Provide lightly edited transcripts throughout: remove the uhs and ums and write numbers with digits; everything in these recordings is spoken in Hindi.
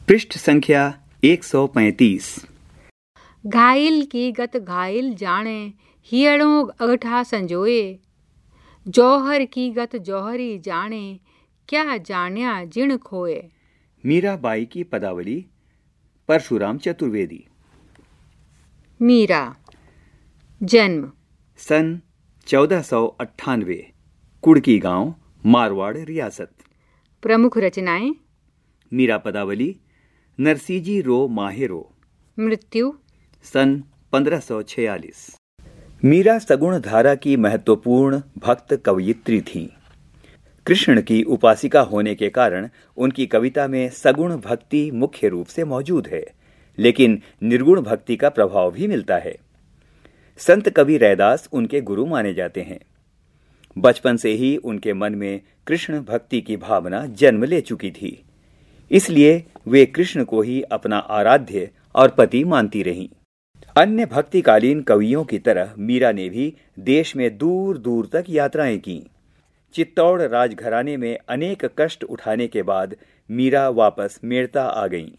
पृष्ठ संख्या 135। घायल की गत घायल जाने, हियड़ों अगठा संजोए। जौहर की गत जौहरी जाने, क्या जान्या जिण खोए। मीराबाई की पदावली, परशुराम चतुर्वेदी। मीरा। जन्म सन 1498, कुड़की गांव, मारवाड़ रियासत। प्रमुख रचनाएं। मीरा पदावली, नरसिंजी रो माहेरो। मृत्यु सन 1546। मीरा सगुण धारा की महत्वपूर्ण भक्त कवयित्री थी। कृष्ण की उपासिका होने के कारण उनकी कविता में सगुण भक्ति मुख्य रूप से मौजूद है, लेकिन निर्गुण भक्ति का प्रभाव भी मिलता है। संत कवि रैदास उनके गुरु माने जाते हैं। बचपन से ही उनके मन में कृष्ण भक्ति की भावना जन्म ले चुकी थी, इसलिए वे कृष्ण को ही अपना आराध्य और पति मानती रहीं। अन्य भक्तिकालीन कवियों की तरह मीरा ने भी देश में दूर दूर तक यात्राएं की। चित्तौड़ राजघराने में अनेक कष्ट उठाने के बाद मीरा वापस मेड़ता आ गईं।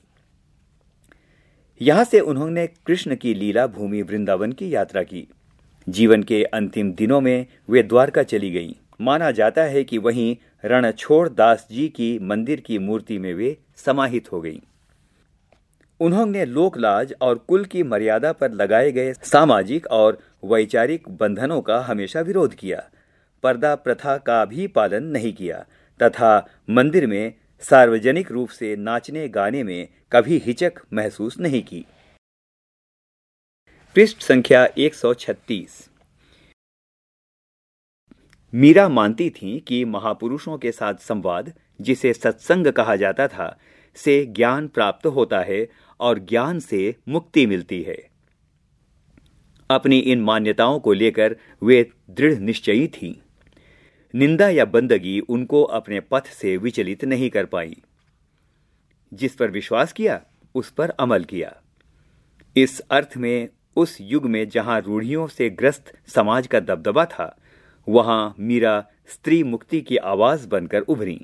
यहां से उन्होंने कृष्ण की लीला भूमि वृंदावन की यात्रा की। जीवन के अंतिम दिनों में वे द्वारका चली गईं। माना जाता है कि वहीं रणछोड़ दास जी की मंदिर की मूर्ति में वे समाहित हो गईं। उन्होंने लोकलाज और कुल की मर्यादा पर लगाए गए सामाजिक और वैचारिक बंधनों का हमेशा विरोध किया, पर्दा प्रथा का भी पालन नहीं किया तथा मंदिर में सार्वजनिक रूप से नाचने गाने में कभी हिचक महसूस नहीं की। पृष्ठ संख्या 136। मीरा मानती थीं कि महापुरुषों के साथ संवाद, जिसे सत्संग कहा जाता था, से ज्ञान प्राप्त होता है और ज्ञान से मुक्ति मिलती है। अपनी इन मान्यताओं को लेकर वे दृढ़ निश्चयी थीं। निंदा या बंदगी उनको अपने पथ से विचलित नहीं कर पाई। जिस पर विश्वास किया उस पर अमल किया। इस अर्थ में उस युग में जहां रूढ़ियों से ग्रस्त समाज का दबदबा था, वहां मीरा स्त्री मुक्ति की आवाज बनकर उभरी।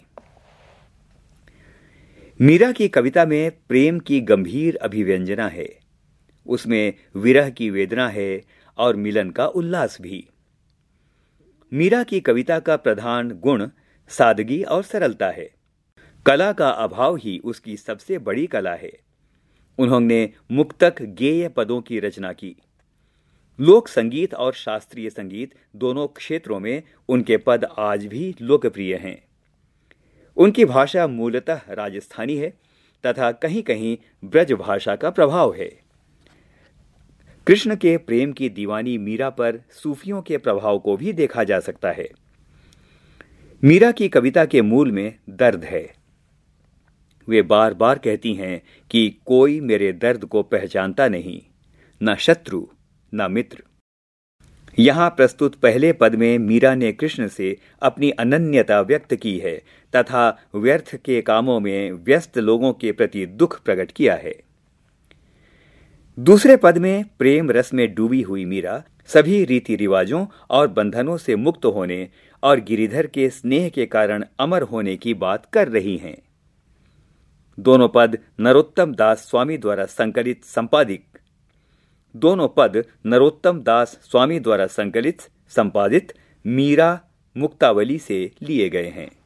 मीरा की कविता में प्रेम की गंभीर अभिव्यंजना है, उसमें विरह की वेदना है और मिलन का उल्लास भी। मीरा की कविता का प्रधान गुण सादगी और सरलता है। कला का अभाव ही उसकी सबसे बड़ी कला है। उन्होंने मुक्तक गेय पदों की रचना की। लोक संगीत और शास्त्रीय संगीत दोनों क्षेत्रों में उनके पद आज भी लोकप्रिय हैं। उनकी भाषा मूलतः राजस्थानी है तथा कहीं कहीं ब्रज भाषा का प्रभाव है। कृष्ण के प्रेम की दीवानी मीरा पर सूफियों के प्रभाव को भी देखा जा सकता है। मीरा की कविता के मूल में दर्द है। वे बार बार कहती हैं कि कोई मेरे दर्द को पहचानता नहीं, न शत्रु न मित्र। यहां प्रस्तुत पहले पद में मीरा ने कृष्ण से अपनी अनन्यता व्यक्त की है तथा व्यर्थ के कामों में व्यस्त लोगों के प्रति दुख प्रकट किया है। दूसरे पद में प्रेम रस में डूबी हुई मीरा सभी रीति रिवाजों और बंधनों से मुक्त होने और गिरिधर के स्नेह के कारण अमर होने की बात कर रही हैं। दोनों पद नरोत्तम दास स्वामी द्वारा संकलित संपादित मीरा मुक्तावली से लिए गए हैं।